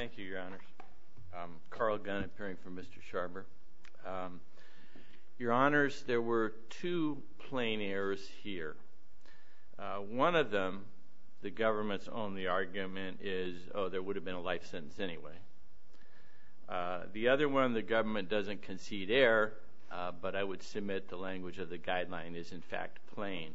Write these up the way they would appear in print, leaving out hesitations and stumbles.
Thank you, Your Honors. Carl Gunn, appearing for Mr. Sharber. Your Honors, there were two plain errors here. One of them, the government's only argument is, there would have been a life sentence anyway. The other one, the government doesn't concede error, but I would submit the language of the guideline is in fact plain.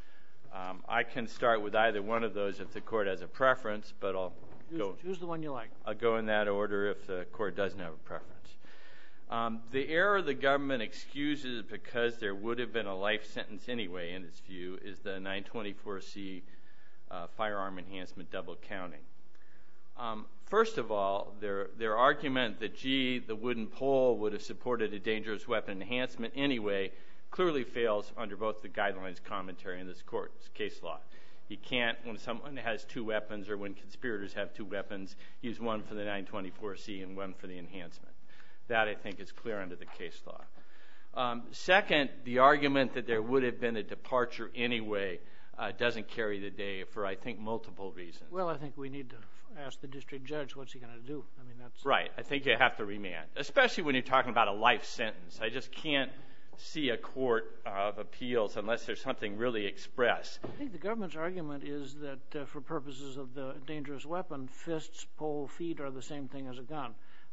I can start with either one of those if the court has a preference, but I'll go. Choose the one you like. I'll go in that order if the court doesn't have a preference. The error the government excuses because there would have been a life sentence anyway, in its view, is the 924C firearm enhancement double counting. First of all, their argument that, gee, the wooden pole would have supported a dangerous weapon enhancement anyway clearly fails under both the guidelines commentary and this court's case law. You can't, when someone has two weapons or when conspirators have two weapons, use one for the 924C and one for the enhancement. That, I think, is clear under the case law. Second, the argument that there would have been a departure anyway doesn't carry the day for, I think, multiple reasons. Well, I think we need to ask the district judge what's he going to do. I mean, that's right. I think you have to remand, especially when you're talking about a life sentence. I just can't see a court of appeals unless there's something really express. I think the government's argument is that for purposes of the dangerous weapon, fists, pole, feet are the same thing as a gun.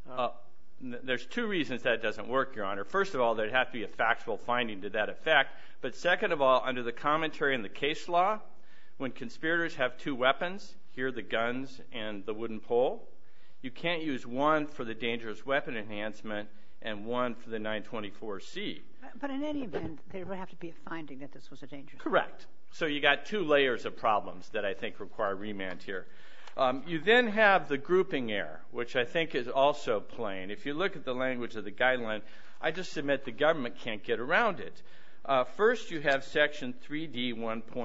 There's two reasons that doesn't work, Your Honor. First of all, there'd have to be a factual finding to that effect. But second of all, under the commentary and the case law, when conspirators have two weapons, here the guns and the wooden pole, you can't use one for the dangerous weapon enhancement and one for the 924C. But in any event, there would have to be a finding that this was a dangerous weapon. Correct. So you got two layers of problems that I think require remand here. You then have the grouping error, which I think is also plain. If you look at the language of the guideline, I just submit the government can't get around it. First, you have Section 3D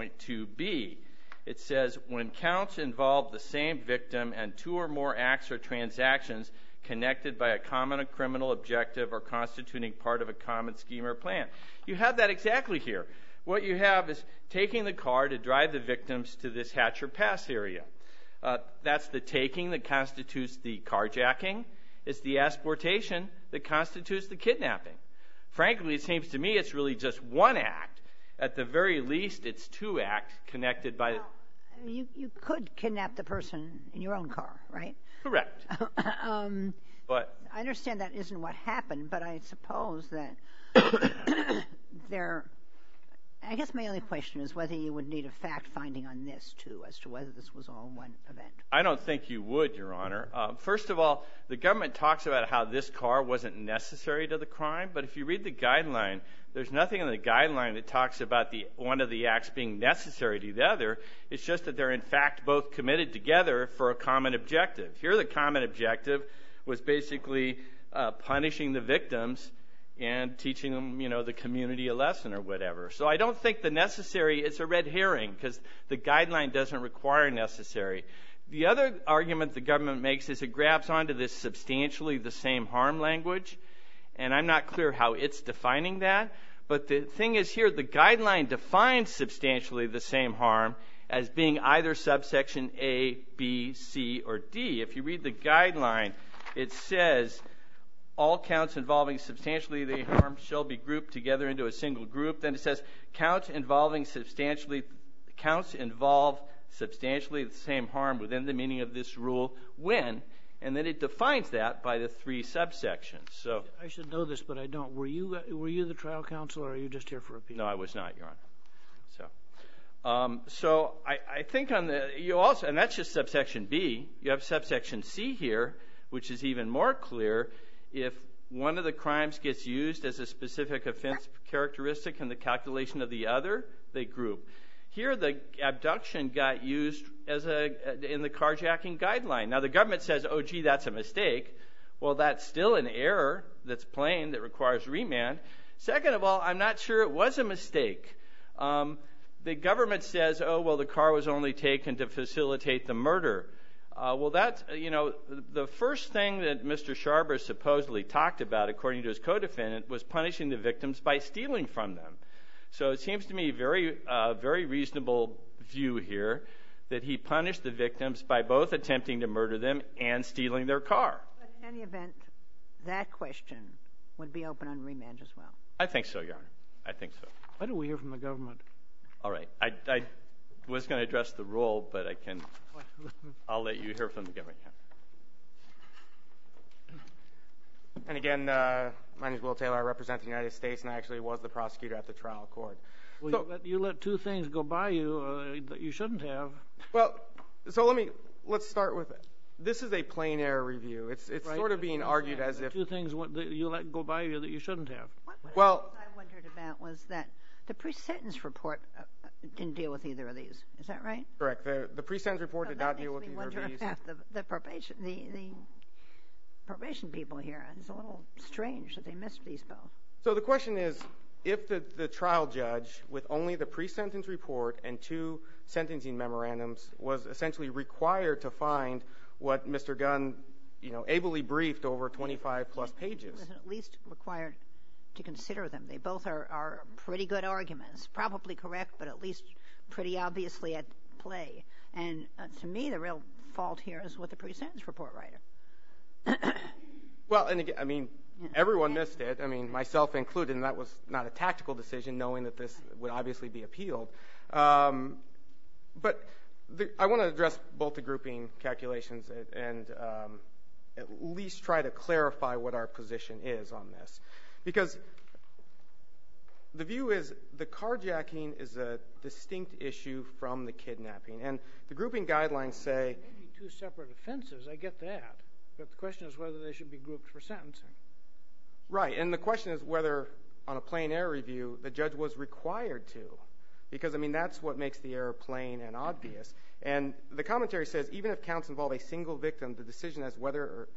1.2b. It says, when counts involve the same victim and two or more acts or transactions connected by a common criminal objective or constituting part of a common scheme or plan. You have that exactly here. What you have is taking the car to drive the victims to this Hatcher Pass area. That's the taking that constitutes the carjacking. It's the asportation that constitutes the kidnapping. Frankly, it seems to me it's really just one act. At the very least, it's two acts connected by... Well, you could kidnap the person in your own car, right? Correct. But I understand that isn't what happened, but I suppose that I guess my only question is whether you would need a fact-finding on this, too, as to whether this was all one event. I don't think you would, Your Honor. First of all, the government talks about how this car wasn't necessary to the crime, but if you read the guideline, there's nothing in the guideline that talks about one of the acts being necessary to the other. It's just that they're, in fact, both committed together for a common objective. Here, the common objective was basically punishing the victims and teaching them, the community a lesson or whatever. So I don't think the necessary is a red herring because the guideline doesn't require necessary. The other argument the government makes is it grabs onto this substantially the same harm language, and I'm not clear how it's defining that. But the thing is here, the guideline defines substantially the same harm as being either subsection A, B, C, or D. If you read the guideline, it says all counts involving substantially the harm shall be grouped together into a single group. Then it says counts involve substantially the same harm within the meaning of this rule when, and then it defines that by the three subsections. So I should know this, but I don't. Were you the trial counsel, or are you just here for appeal? No, I was not, Your Honor. So I think you also, and that's just subsection B. You have subsection C here, which is even more clear. If one of the crimes gets used as a specific offense characteristic in the calculation of the other, they group. Here, the abduction got used in the carjacking guideline. Now, the government says, oh, gee, that's a mistake. Well, that's still an error that's plain that requires remand. Second of all, I'm not sure it was a mistake. The government says, oh, well, the car was only taken to facilitate the murder. Well, that's, the first thing that Mr. Sharber supposedly talked about, according to his co-defendant, was punishing the victims by stealing from them. So it seems to me very reasonable view here that he punished the victims by both attempting to murder them and stealing their car. But in any event, that question would be open on remand as well. I think so, Your Honor. I think so. Why do we hear from the government? All right. I was going to address the role, but I'll let you hear from the government. And again, my name is Will Taylor. I represent the United States, and I actually was the prosecutor at the trial court. Well, you let two things go by you that you shouldn't have. Well, so let's start with this is a plain error review. It's right. Sort of being argued as if two things that you let go by you that you shouldn't have. What I wondered about was that the pre-sentence report didn't deal with either of these. Is that right? Correct. The pre-sentence report did not deal with either of these. About the probation people here. It's a little strange that they missed these both. So the question is, if the trial judge, with only the pre-sentence report and two sentencing memorandums, was essentially required to find what Mr. Gunn, ably briefed over 25-plus pages. He was at least required to consider them. They both are pretty good arguments, probably correct, but at least pretty obviously at play. And to me, the real fault here is with the pre-sentence report writer. Well, and again, everyone missed it. Myself included, and that was not a tactical decision, knowing that this would obviously be appealed. But I want to address both the grouping calculations and at least try to clarify what our position is on this. Because the view is the carjacking is a distinct issue from the kidnapping. And the grouping guidelines say... Maybe two separate offenses, I get that. But the question is whether they should be grouped for sentencing. Right, and the question is whether, on a plain error review, the judge was required to. Because, that's what makes the error plain and obvious. And the commentary says, even if counts involve a single victim, the decision as whether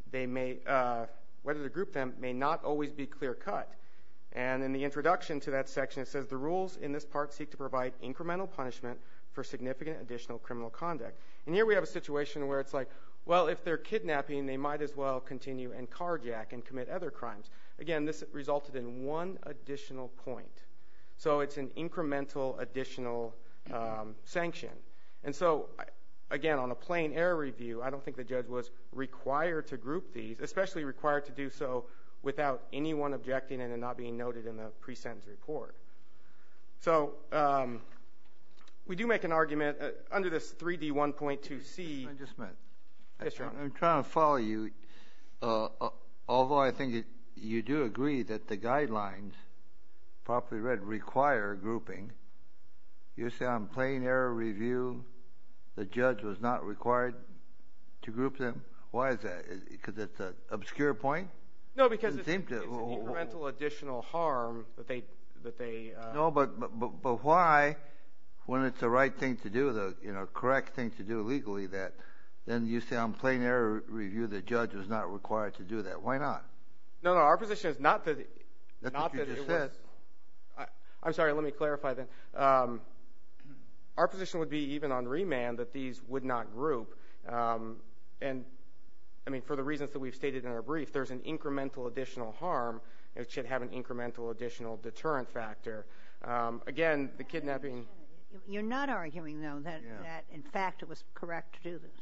to group them may not always be clear-cut. And in the introduction to that section, it says, the rules in this part seek to provide incremental punishment for significant additional criminal conduct. And here we have a situation where it's like, well, if they're kidnapping, they might as well continue and carjack and commit other crimes. Again, this resulted in one additional point. So it's an incremental additional sanction. And so, again, on a plain error review, I don't think the judge was required to group these, especially required to do so without anyone objecting and it not being noted in the pre-sentence report. So we do make an argument under this 3D1.2c. Just a minute. Yes, Your Honor. I'm trying to follow you. Although I think you do agree that the guidelines, properly read, require grouping, you say on plain error review the judge was not required to group them? Why is that? Because it's an obscure point? No, because it's an incremental additional harm that they No, but why, when it's the right thing to do, the correct thing to do legally, that then you say on plain error review the judge was not required to do that? Why not? No, our position is not that. That's not what you that just it said. Was. I'm sorry. Let me clarify then. Our position would be even on remand that these would not group, and for the reasons that we've stated in our brief, there's an incremental additional harm. It should have an incremental additional deterrent factor. Again, the kidnapping. You're not arguing, though, that in fact it was correct to do this.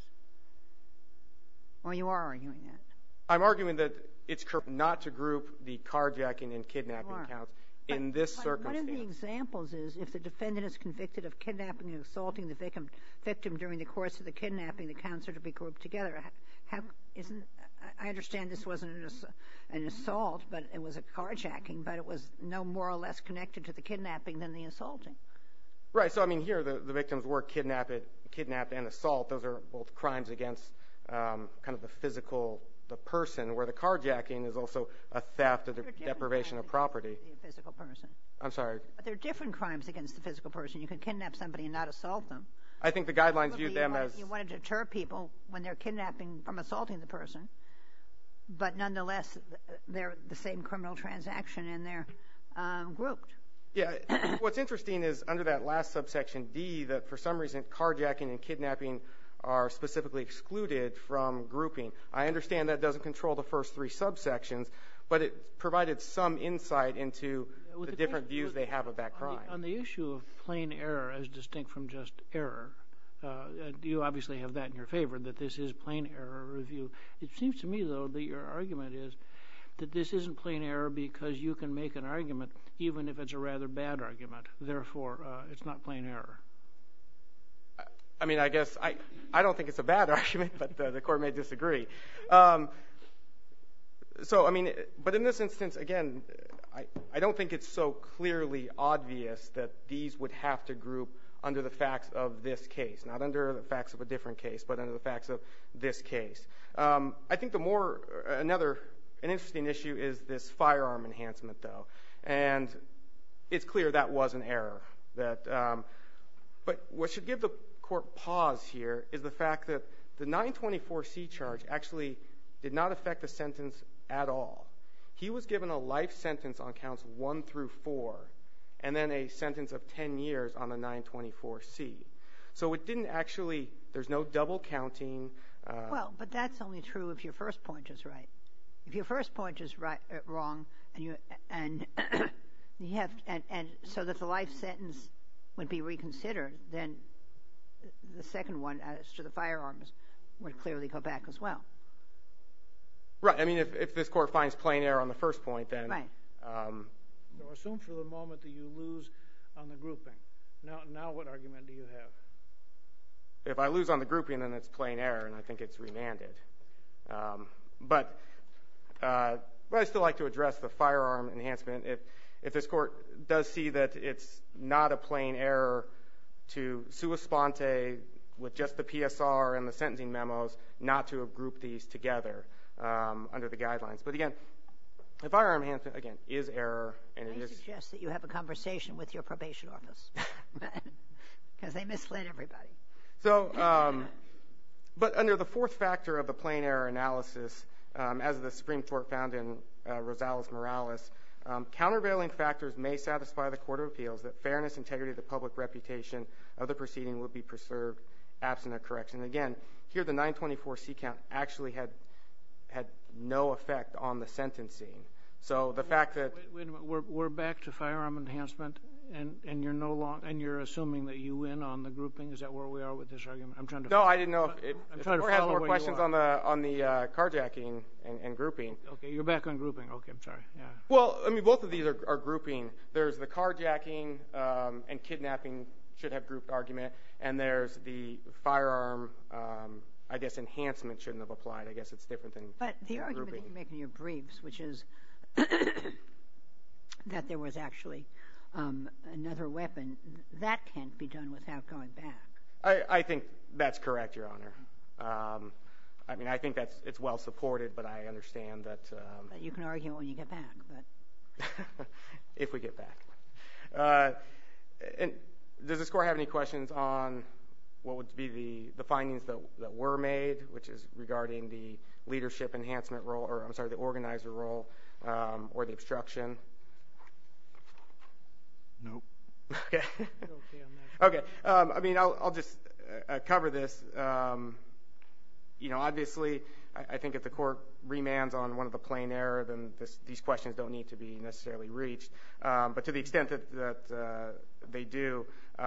Or you are arguing that? I'm arguing that it's correct not to group the carjacking and kidnapping counts in this circumstance. One of the examples is if the defendant is convicted of kidnapping and assaulting the victim during the course of the kidnapping, the counts are to be grouped together. I understand this wasn't an assault, but it was a carjacking, but it was no more or less connected to the kidnapping than the assaulting. Right. So, here the victims were kidnapped and assault. Those are both crimes against kind of the person, where the carjacking is also a theft or deprivation of property. The physical person. I'm sorry. But there are different crimes against the physical person. You can kidnap somebody and not assault them. I think the guidelines view them as... You want to deter people when they're kidnapping from assaulting the person, but nonetheless, they're the same criminal transaction and they're grouped. Yeah. What's interesting is under that last subsection D that for some reason carjacking and kidnapping are specifically excluded from grouping. I understand that doesn't control the first three subsections, but it provided some insight into the different views they have of that crime. On the issue of plain error as distinct from just error, You obviously have that in your favor, that this is plain error review. It seems to me, though, that your argument is that this isn't plain error because you can make an argument even if it's a rather bad argument. Therefore, it's not plain error. I mean, I guess I don't think it's a bad argument, but the court may disagree. So, I mean, but in this instance, again, I don't think it's so clearly obvious that these would have to group under the facts of this case, not under the facts of a different case, but under the facts of this case. I think an interesting issue is this firearm enhancement, though, and it's clear that was an error. But what should give the court pause here is the fact that the 924C charge actually did not affect the sentence at all. He was given a life sentence on counts 1 through 4, and then a sentence of 10 years on the 924C. So it didn't actually, there's no double counting. Well, but that's only true if your first point is right. If your first point is wrong, and so that the life sentence would be reconsidered, then the second one, as to the firearms, would clearly go back as well. Right. I mean, if this court finds plain error on the first point, then. Right. So assume for the moment that you lose on the grouping. Now what argument do you have? If I lose on the grouping, then it's plain error, and I think it's remanded. But I'd still like to address the firearm enhancement. If this court does see that it's not a plain error to sua sponte with just the PSR and the sentencing memos, not to have grouped these together under the guidelines. But again, the firearm enhancement, again, is error, and it is. I suggest that you have a conversation with your probation office, because they misled everybody. So, but under the fourth factor of the plain error analysis, as the Supreme Court found in Rosales-Morales, countervailing factors may satisfy the Court of Appeals that fairness, integrity, the public reputation of the proceeding would be preserved absent a correction. Again, here the 924C count actually had no effect on the sentencing. So the fact that wait a minute, we're back to firearm enhancement, and you're no longer, and you're assuming that you win on the grouping. Is that where we are with this argument? I'm trying to. No, I didn't know if I'm the trying to court has follow more where questions you are. on the carjacking and grouping. Okay, you're back on grouping. Okay, I'm sorry. Yeah. Well, I mean, both of these are grouping. There's the carjacking and kidnapping should have grouped argument, and there's the firearm. I guess enhancement shouldn't have applied. I guess it's different than. But the argument grouping. that you make in your briefs, which is that there was actually another weapon, that can't be done without going back. I think that's correct, Your Honor. I mean, I think it's well supported, but I understand that. But you can argue it when you get back. But if we get back. And does this court have any questions on what would be the findings that were made, which is regarding the leadership enhancement role, or I'm sorry, the organizer role, or the obstruction? Nope. Okay. Okay. I mean, I'll just cover this. Obviously, I think if the court remands on one of the plain error, then these questions don't need to be necessarily reached. But to the extent that they do,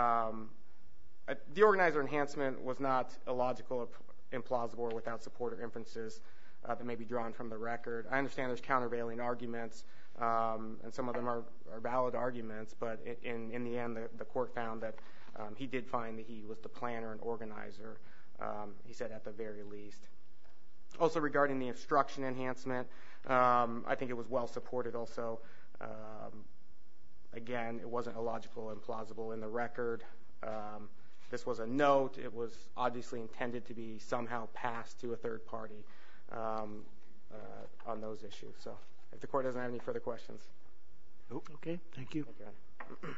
the organizer enhancement was not illogical, implausible, or without support or inferences that may be drawn from the record. I understand there's countervailing arguments, and some of them are valid arguments, but in the end, the court found that he did find that he was the planner and organizer, he said at the very least. Also regarding the obstruction enhancement, I think it was well supported also. Again, it wasn't illogical, implausible in the record. This was a note. It was obviously intended to be somehow passed to a third party on those issues. So if the court doesn't have any further questions. Okay, thank you. Okay.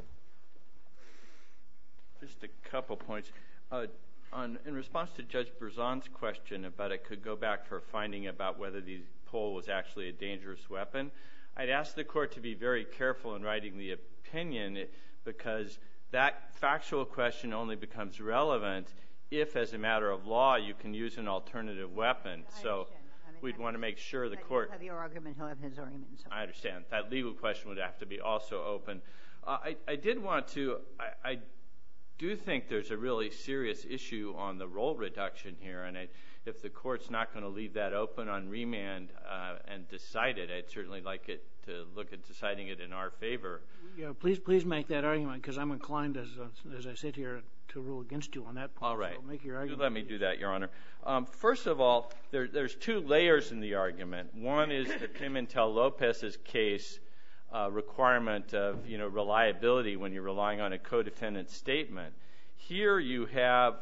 Just a couple points. In response to Judge Berzon's question about it could go back for finding about whether the pole was actually a dangerous weapon, I'd ask the court to be very careful in writing the opinion because that factual question only becomes relevant if, as a matter of law, you can use an alternative weapon. So we'd want to make sure the court... He'll have your argument, he'll have his argument. And so I understand. That legal question would have to be also open. I did want to... do think there's a really serious issue on the role reduction here, and if the court's not going to leave that open on remand and decide it, I'd certainly like it to look at deciding it in our favor. Yeah, please make that argument, because I'm inclined, as I sit here, to rule against you on that point. All right. So make your argument. Let me do that, Your Honor. First of all, there's two layers in the argument. One is the Pimentel-Lopez's case requirement of reliability when you're relying on a co-defendant's statement. Here you have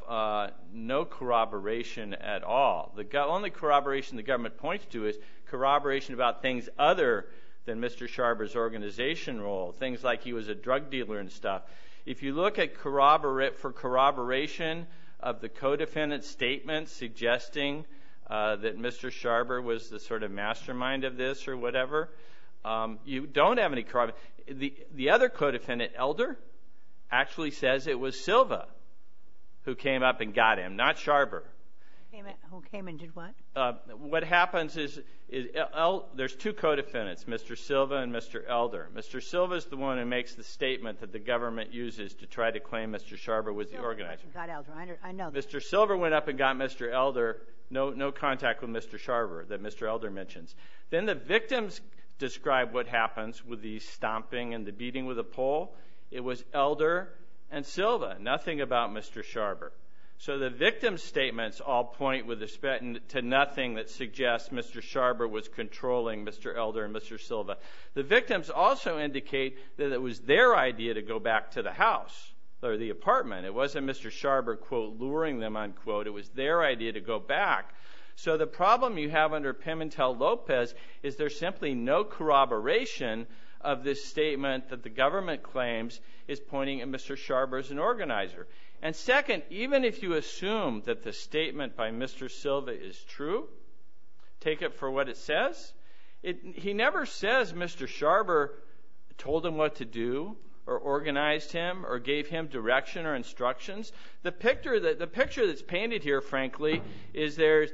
no corroboration at all. The only corroboration the government points to is corroboration about things other than Mr. Sharber's organization role, things like he was a drug dealer and stuff. If you look at corroboration of the co-defendant's statement suggesting that Mr. Sharber was the sort of mastermind of this or whatever, you don't have any corroboration. The other co-defendant, Elder, actually says it was Silva who came up and got him, not Sharber. Who came and did what? What happens is there's two co-defendants, Mr. Silva and Mr. Elder. Mr. Silva is the one who makes the statement that the government uses to try to claim Mr. Sharber was the organizer. Got Elder. I know that. Mr. Silva went up and got Mr. Elder. No contact with Mr. Sharber that Mr. Elder mentions. Then the victims describe what happens with the stomping and the beating with a pole. It was Elder and Silva, nothing about Mr. Sharber. So the victim's statements all point with respect to nothing that suggests Mr. Sharber was controlling Mr. Elder and Mr. Silva. The victims also indicate that it was their idea to go back to the house or the apartment. It wasn't Mr. Sharber, quote, luring them, unquote. It was their idea to go back. So the problem you have under Pimentel-Lopez is there's simply no corroboration of this statement that the government claims is pointing at Mr. Sharber as an organizer. And second, even if you assume that the statement by Mr. Silva is true, take it for what it says, he never says Mr. Sharber told him what to do or organized him or gave him direction or instructions. The picture that's painted here, frankly, is there's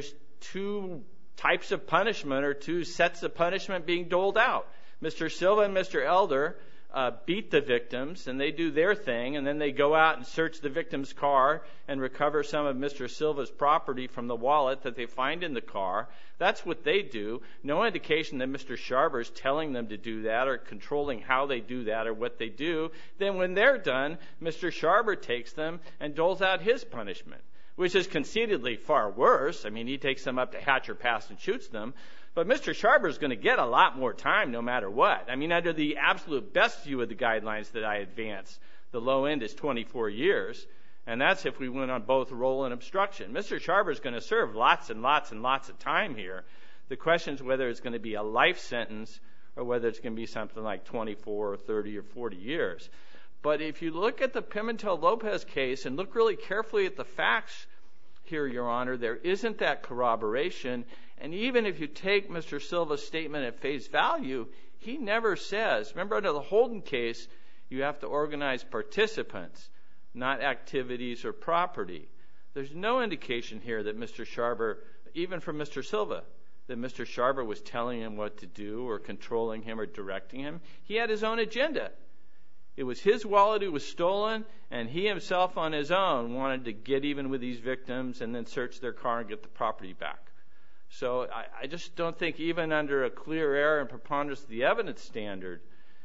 two types of punishment or two sets of punishment being doled out. Mr. Silva and Mr. Elder beat the victims, and they do their thing, and then they go out and search the victim's car and recover some of Mr. Silva's property from the wallet that they find in the car. That's what they do. No indication that Mr. Sharber is telling them to do that or controlling how they do that or what they do. Then when they're done, Mr. Sharber takes them and doles out his punishment, which is conceitedly far worse. I mean, he takes them up to Hatcher Pass and shoots them. But Mr. Sharber is going to get a lot more time no matter what. I mean, under the absolute best view of the guidelines that I advance, the low end is 24 years, and that's if we went on both role and obstruction. Mr. Sharber is going to serve lots and lots and lots of time here. The question is whether it's going to be a life sentence or whether it's going to be something like 24 or 30 or 40 years. But if you look at the Pimentel-Lopez case and look really carefully at the facts here, Your Honor, there isn't that corroboration. And even if you take Mr. Silva's statement at face value, he never says, remember under the Holden case, you have to organize participants, not activities or property. There's no indication here that Mr. Sharber, even from Mr. Silva, that Mr. Sharber was telling him what to do or controlling him or directing him. He had his own agenda. It was his wallet who was stolen, and he himself on his own wanted to get even with these victims and then search their car and get the property back. So I just don't think even under a clear error and preponderance of the evidence standard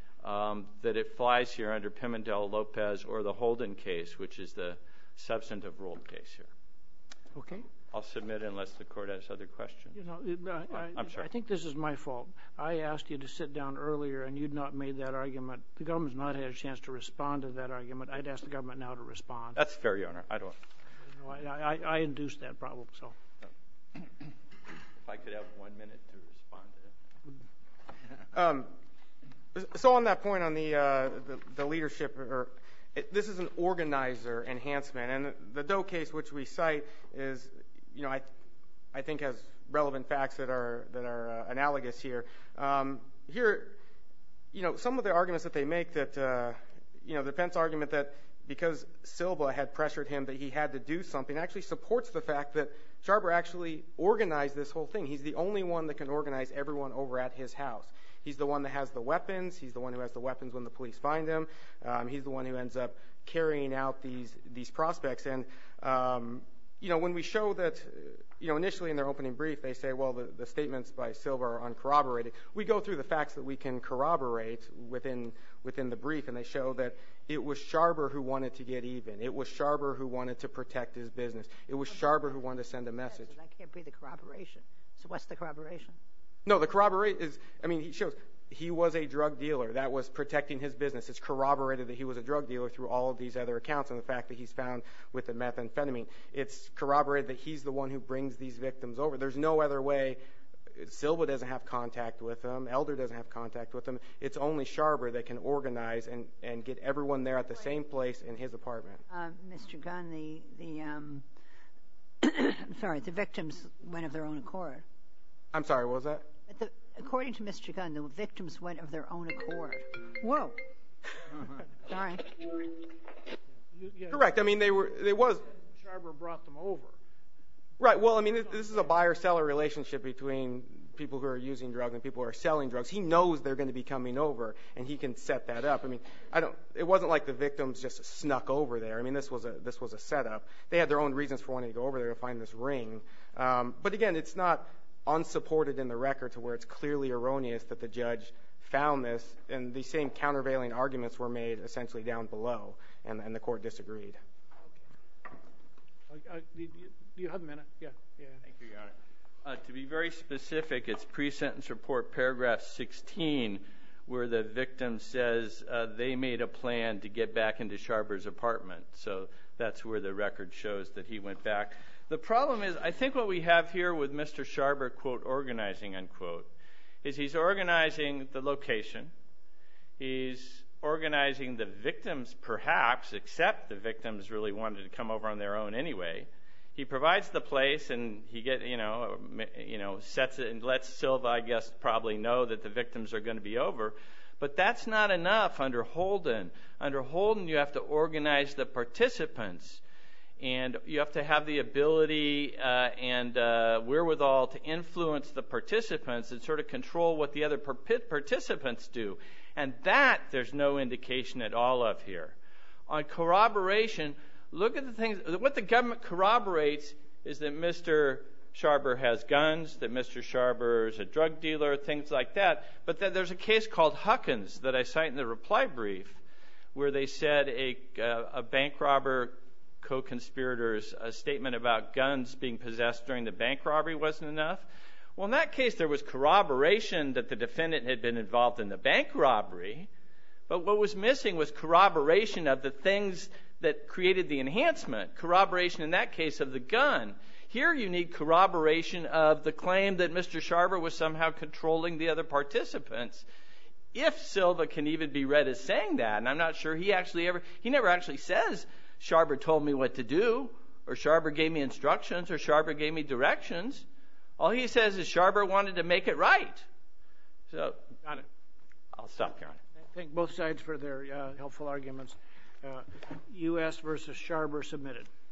that it flies here under Pimentel-Lopez or the Holden case, which is the substantive rule case here. Okay. I'll submit unless the court has other questions. I'm sorry. I think this is my fault. I asked you to sit down earlier, and you'd not made that argument. The government's not had a chance to respond to that argument. I'd ask the government now to respond. That's fair, Your Honor. I induced that problem, so. If I could have 1 minute to respond to it. So on that point on the leadership, this is an organizer enhancement, and the Doe case, which we cite, is, I think has relevant facts that are analogous here. Here, some of the arguments that they make that, the defense argument that because Silva had pressured him that he had to do something actually supports the fact that Sharber actually organized this whole thing. He's the only one that can organize everyone over at his house. He's the one that has the weapons. He's the one who has the weapons when the police find him. He's the one who ends up carrying out these prospects. And, when we show that, initially in their opening brief, they say, well, the statements by Silva are uncorroborated. We go through the facts that we can corroborate within the brief, and they show that it was Sharber who wanted to get even. It was Sharber who wanted to protect his business. It was Sharber who wanted to send a message. So that can't be the corroboration. So what's the corroboration? No, the corroboration is, he shows he was a drug dealer. That was protecting his business. It's corroborated that he was a drug dealer through all of these other accounts and the fact that he's found with the methamphetamine. It's corroborated that he's the one who brings these victims over. There's no other way. Silva doesn't have contact with them. Elder doesn't have contact with them. It's only Sharber that can organize and get everyone there at the same place in his apartment. Mr. Gunn, the victims went of their own accord. I'm sorry, what was that? According to Mr. Gunn, the victims went of their own accord. Whoa. Sorry. Correct. Sharber brought them over. Right. Well, this is a buyer-seller relationship between people who are using drugs and people who are selling drugs. He knows they're going to be coming over, and he can set that up. It wasn't like the victims just snuck over there. This was a setup. They had their own reasons for wanting to go over there to find this ring. But again, it's not unsupported in the record to where it's clearly erroneous that the judge found this, and the same countervailing arguments were made essentially down below, and the court disagreed. Do you have a minute? Yeah. Thank you, Your Honor. To be very specific, it's pre-sentence report paragraph 16 where the victim says they made a plan to get back into Sharber's apartment. So that's where the record shows that he went back. The problem is, I think what we have here with Mr. Sharber, quote, organizing, unquote, is he's organizing the location. He's organizing the victims, perhaps, except the victims really wanted to come over on their own anyway. He provides the place, and he sets it and lets Silva, I guess, probably know that the victims are going to be over. But that's not enough under Holden. Under Holden, you have to organize the participants, and you have to have the ability and wherewithal to influence the participants and sort of control what the other participants do. And that there's no indication at all of here. On corroboration, look at the things. What the government corroborates is that Mr. Sharber has guns, that Mr. Sharber is a drug dealer, things like that. But then there's a case called Huckins that I cite in the reply brief where they said a bank robber co-conspirator's statement about guns being possessed during the bank robbery wasn't enough. Well, in that case, there was corroboration that the defendant had been involved in the bank robbery, but what was missing was corroboration of the things that created the enhancement, corroboration in that case of the gun. Here you need corroboration of the claim that Mr. Sharber was somehow controlling the other participants. If Silva can even be read as saying that, and I'm not sure he never actually says Sharber told me what to do, or Sharber gave me instructions, or Sharber gave me directions. All he says is Sharber wanted to make it right. So, got it. I'll stop here. Thank both sides for their helpful arguments. U.S. versus Sharber submitted.